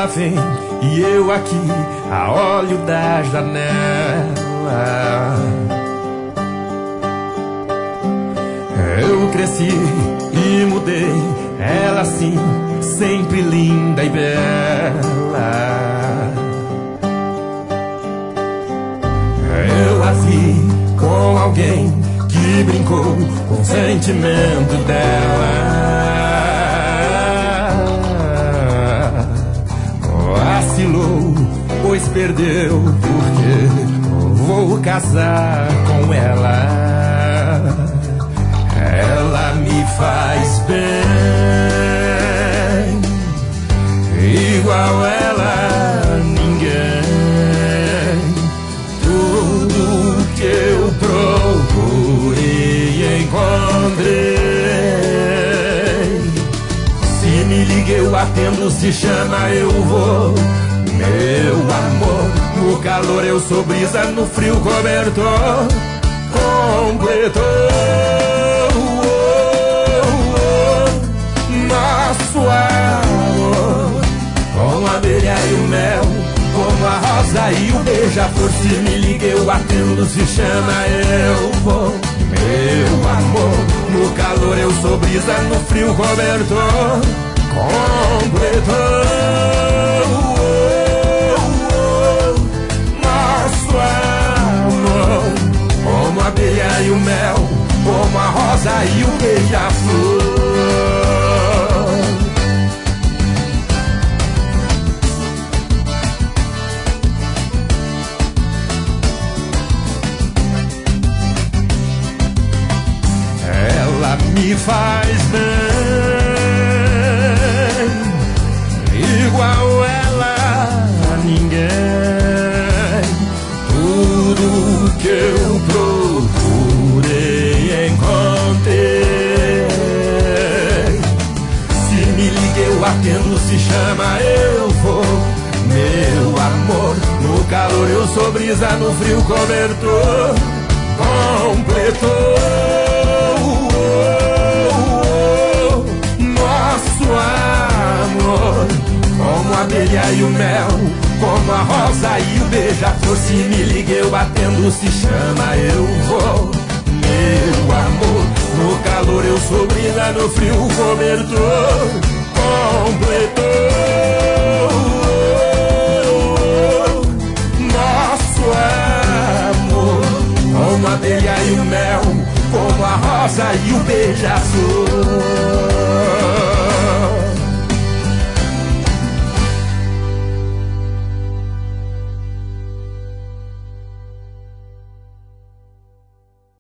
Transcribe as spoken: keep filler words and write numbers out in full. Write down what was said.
Ela vem e eu aqui a olho da janela. Eu cresci e mudei, ela sim, sempre linda e bela. Eu a vi com alguém que brincou com o sentimento dela. Vacilou, pois perdeu, porque vou casar com ela. Ela me faz bem, igual ela ninguém. Tudo que eu procurei encontrei. Se me liga eu atendo, se chama eu vou. Meu amor, no calor eu sou brisa, no frio cobertor completou. Nosso amor, com a abelha e o mel, como a rosa e o beija-flor. Se me liga eu atendo, se chama eu vou. Meu amor, no calor eu sou brisa, no frio cobertor completou. Nosso amor, como a abelha e o mel, como a rosa e o beija-flor. Ela me faz bem, igual ela a ninguém. Tudo que eu procurei encontrei. Se me liga eu atendo, se chama eu vou. Meu amor, no calor eu sou brisa, no frio cobertor completou. Nosso amor, como a abelha e o mel, como a rosa e o beija-flor. Se me liga eu atendo, se chama eu vou. Meu amor, no calor eu sou brisa, no frio cobertor completou. Nosso amor, como a abelha e o mel, como a rosa e o beija-flor.